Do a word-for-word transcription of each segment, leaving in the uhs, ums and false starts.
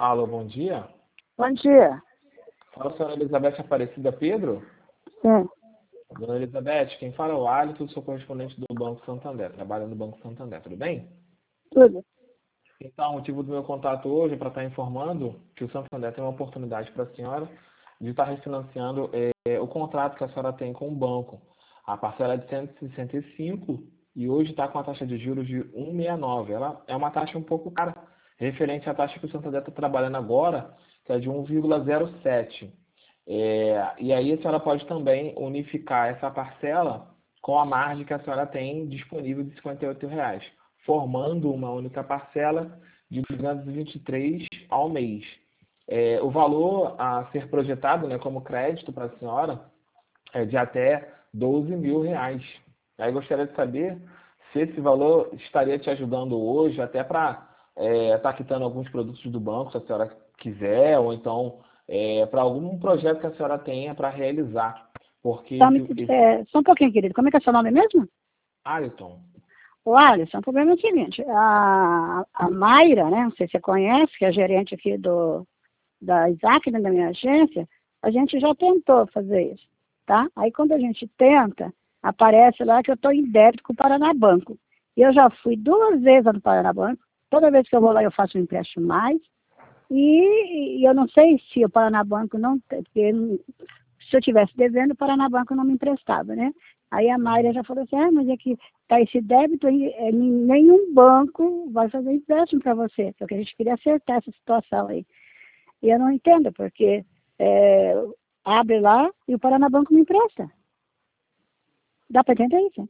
Alô, bom dia. Bom dia. Fala, senhora Elizabeth Aparecida Pedro. Sim. Dona Elizabeth, quem fala é o Alisson, sou correspondente do Banco Santander, trabalho no Banco Santander, tudo bem? Tudo. Então, o motivo do meu contato hoje é para estar informando que o Santander tem uma oportunidade para a senhora de estar refinanciando é, o contrato que a senhora tem com o banco. A parcela é de cento e sessenta e cinco e hoje está com a taxa de juros de um vírgula sessenta e nove. Ela é uma taxa um pouco cara, referente à taxa que o Santander está trabalhando agora, que é de um vírgula zero sete. É, e aí a senhora pode também unificar essa parcela com a margem que a senhora tem disponível de cinquenta e oito reais, formando uma única parcela de duzentos e vinte e três ao mês. É, o valor a ser projetado, né, como crédito para a senhora é de até doze mil reais. Aí gostaria de saber se esse valor estaria te ajudando hoje, até para estar é, tá quitando alguns produtos do banco, se a senhora quiser, ou então é, para algum projeto que a senhora tenha para realizar. Porque Tá, me- esse, esse... é, só um pouquinho, querido. Como é que é seu nome mesmo? Ailton. O Alisson, o problema é o seguinte, a, a Mayra, né, não sei se você conhece, que é gerente aqui do, da Isaac, né, da minha agência, a gente já tentou fazer isso, tá? Aí quando a gente tenta, aparece lá que eu estou em débito com o Paranabanco. E eu já fui duas vezes lá no Paranabanco, toda vez que eu vou lá eu faço um empréstimo mais, e, e eu não sei se o Paranabanco não, porque se eu tivesse devendo, o Paranabanco não me emprestava, né? Aí a Mayra já falou assim, ah, mas é que tá esse débito aí, é, nenhum banco vai fazer empréstimo para você, porque a gente queria acertar essa situação aí. E eu não entendo, porque é, abre lá e o Paranabanco me empresta. Dá para entender isso?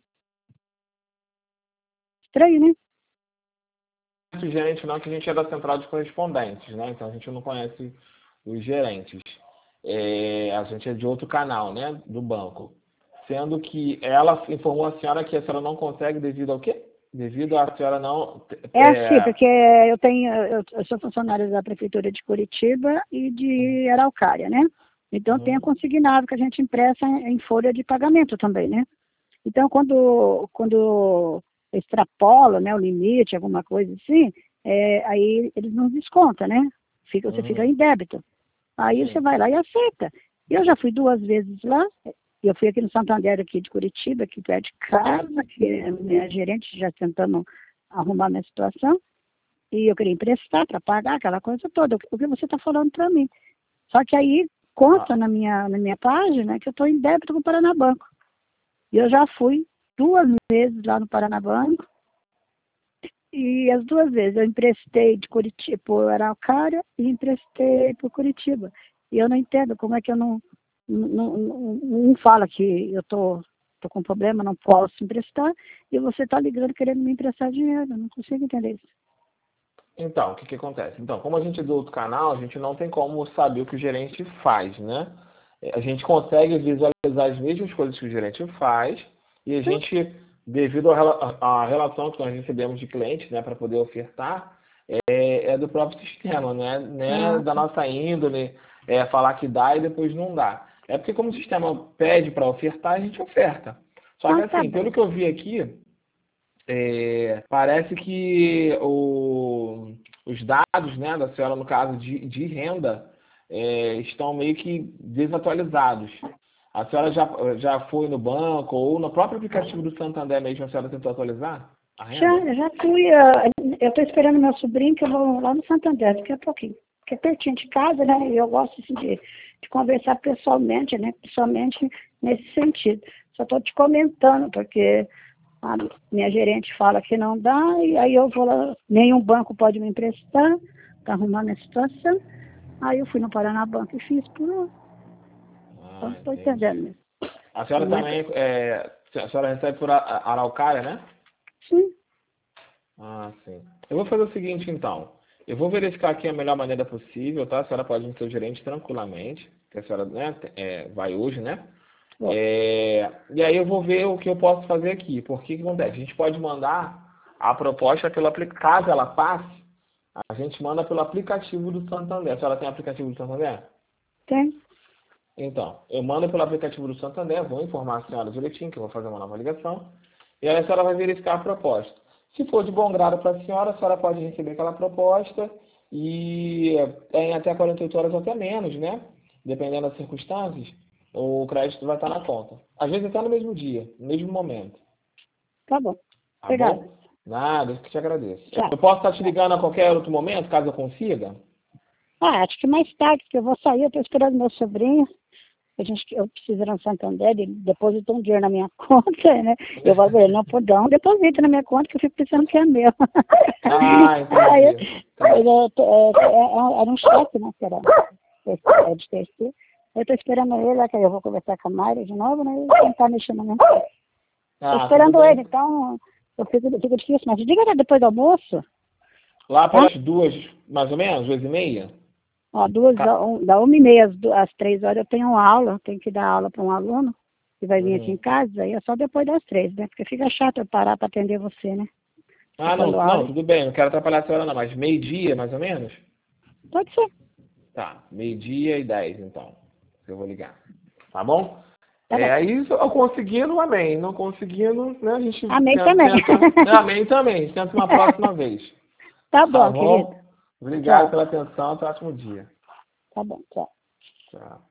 Estranho, né? O gerente não, que a gente é da central de correspondentes, né? Então a gente não conhece os gerentes. É, a gente é de outro canal, né? Do banco. Sendo que ela informou a senhora que a senhora não consegue devido ao quê? Devido à senhora não... É assim, É... porque eu tenho, eu, eu sou funcionária da Prefeitura de Curitiba e de Araucária, né? Então tem a Uhum. consignado que a gente impressa em, em folha de pagamento também, né? Então quando, quando extrapola, né, o limite, alguma coisa assim, é, aí eles não descontam, né? Fica, você fica Uhum. em débito. Aí você Sim. vai lá e aceita. Eu já fui duas vezes lá, eu fui aqui no Santander, aqui de Curitiba, aqui perto de casa, que a minha gerente já tentando arrumar a minha situação, e eu queria emprestar para pagar aquela coisa toda, o que você está falando para mim. Só que aí consta Ah, na minha, na minha página que eu estou em débito com o Paranabanco. E eu já fui duas vezes lá no Paranabanco, e as duas vezes eu emprestei de Curitiba por Araucária e emprestei por Curitiba. E eu não entendo como é que eu não. não, não, não fala que eu tô, tô com problema, não posso emprestar, e você está ligando querendo me emprestar dinheiro. Eu não consigo entender isso. então, o que que acontece? Então, como a gente é do outro canal, a gente não tem como saber o que o gerente faz, né? A gente consegue visualizar as mesmas coisas que o gerente faz e a gente, devido à rela- à relação que nós recebemos de clientes, né, para poder ofertar, é, é do próprio sistema, né? Né Ah, da nossa índole, é falar que dá e depois não dá. É porque como o sistema pede para ofertar, a gente oferta. Só que ah, tá assim, bom. pelo que eu vi aqui, é, parece que o- os dados, né, da senhora, no caso de, de renda, é, estão meio que desatualizados. A senhora já, já foi no banco ou no próprio aplicativo do Santander mesmo, a senhora tentou atualizar a Já, renda? eu já fui, ah, eu estou esperando meu sobrinho, que eu vou lá no Santander daqui a pouquinho. Porque é pertinho de casa, né? E eu gosto assim, de, de conversar pessoalmente, né? Pessoalmente nesse sentido. Só estou te comentando, porque a minha gerente fala que não dá, e aí eu vou lá, nenhum banco pode me emprestar, está arrumando a situação. Aí eu fui no Paranabanco e fiz por lá. Então Ah, não estou entendendo entendi. mesmo. A senhora Não é que... também, é, a senhora recebe por a- Araucária, né? Sim, Ah, sim. Eu vou fazer o seguinte, então. Eu vou verificar aqui a melhor maneira possível, tá? A senhora pode ir no seu gerente tranquilamente, que a senhora, né, é, vai hoje, né? bom, É, e aí eu vou ver o que eu posso fazer aqui. Porque o que acontece? A gente pode mandar a proposta pelo aplicativo. Caso ela passe, a gente manda pelo aplicativo do Santander. A senhora tem aplicativo do Santander? tem. Então, eu mando pelo aplicativo do Santander, vou informar a senhora direitinho, que eu vou fazer uma nova ligação, e aí a senhora vai verificar a proposta. Se for de bom grado para a senhora, a senhora pode receber aquela proposta e em até quarenta e oito horas ou até menos, né? Dependendo das circunstâncias, o crédito vai estar na conta. Às vezes até no mesmo dia, no mesmo momento. Tá bom. Tá Obrigada. bom? Nada, eu que te agradeço. Tchau. Eu posso estar te ligando a qualquer outro momento, caso eu consiga? Ah, acho que mais tarde, porque eu vou sair, eu estou esperando meu sobrinho. A gente, eu preciso ir no Santander, ele depositou um dinheiro na minha conta, né? Eu vou ver, ele não pode dar um depósito na minha conta, que eu fico pensando que é meu. Ah, Aí, eu- entendi. Tá. ele é, é, é, era um cheque, né? Que era é de terceiro. Eu estou esperando ele, que aí eu vou conversar com a Mayra de novo, né? E tentar mexer na minha conta. Estou Ah, tudo esperando bem. ele, então eu fico, fico difícil, mas diga até depois do almoço, Lá tá? pelas duas, mais ou menos, duas e meia? Ó, duas, Ca- da, um, da uma e meia às, du- às três horas eu tenho aula, tenho que dar aula para um aluno que vai vir aqui em Uhum. casa, aí é só depois das três, né? Porque fica chato eu parar para atender você, né? Tá Ah, não, dando não, aula. tudo bem, não quero atrapalhar a senhora não, mas meio-dia, mais ou menos? Pode ser, Tá, meio-dia e dez, então. Eu vou ligar. Tá bom? tá É, bom. aí, eu conseguindo, amém. Não conseguindo, né, a gente Amém tenta, também. tenta- amém também, a gente tenta uma próxima vez. Tá Tá bom, querido. bom? Obrigado Tchau. pela atenção, até o próximo dia. Tá bom, tchau. Tchau.